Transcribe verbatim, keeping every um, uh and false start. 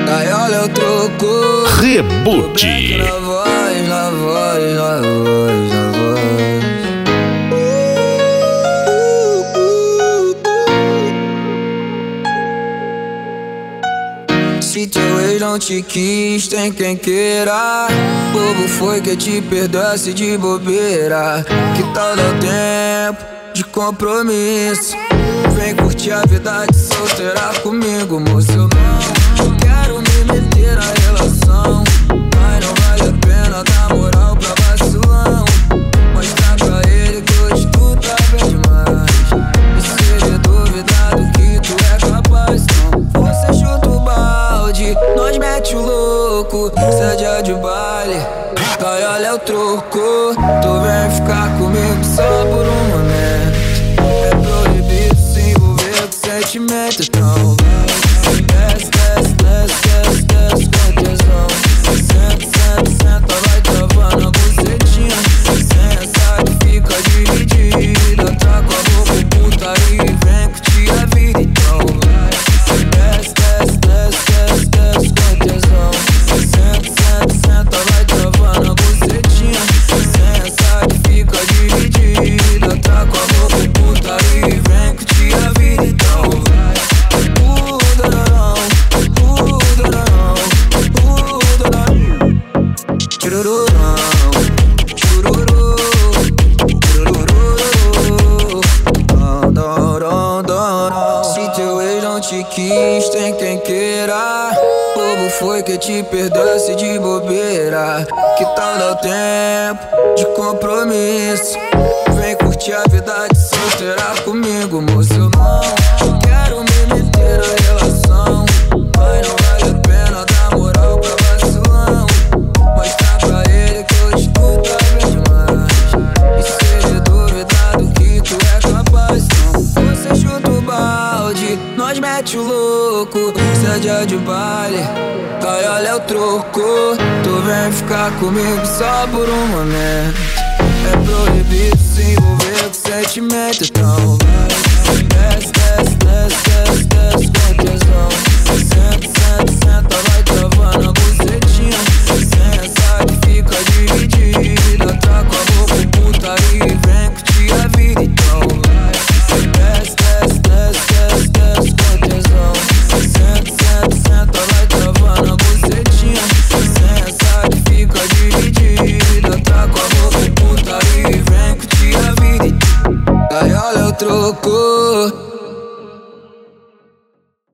Aí olha o troco. Reboot. Na voz, na voz, na voz, na voz. Se teu ex não te quis, tem quem queira. Bobo foi que te perdoasse de bobeira. Que tal dar tempo de compromisso? Vem curtir a vida de solteira comigo, moço. Eu não quero me meter na relação, mas não vale a pena dar moral pra vacilão. Mostrar pra ele que hoje tu tá bem demais. E se ele duvidar do que tu é capaz, não, você chuta o balde, nós mete o louco. Cê é dia de baile, aí olha o troco. Tu vem ficar comigo só por um momento. É proibido se envolver com sentimento, então vai. Desce, desce, desce, desce, desce com tesão. Senta, senta, senta, vai travando a bucetinha. Sensa que fica dividida. Tá com a boca puta e vem curtir a vida, então vai. Desce, desce, desce, desce, desce com tesão. Senta, senta, senta, vai travando a bucetinha. Sensa que fica dividida. Tá com a boca puta e vem curtir a vida, então vai. Se teu ex não te quis, tem quem queira. Bobo foi que te perdoasse de bobeira. Que tal dar tempo de compromisso? Vem curtir a vida de solteira comigo, moço. Eu não quero me meter na relação, mas não vale a pena dar moral pra vacilão. Mostrar pra ele que hoje tu tá bem demais. E se ele duvidar do que tu é capaz, não, você chuta o balde, nós mete o louco. Cê é dia de baile, aí olha o troco. Tu vem ficar comigo só por um momento. É proibido se envolver com sentimento, então vai.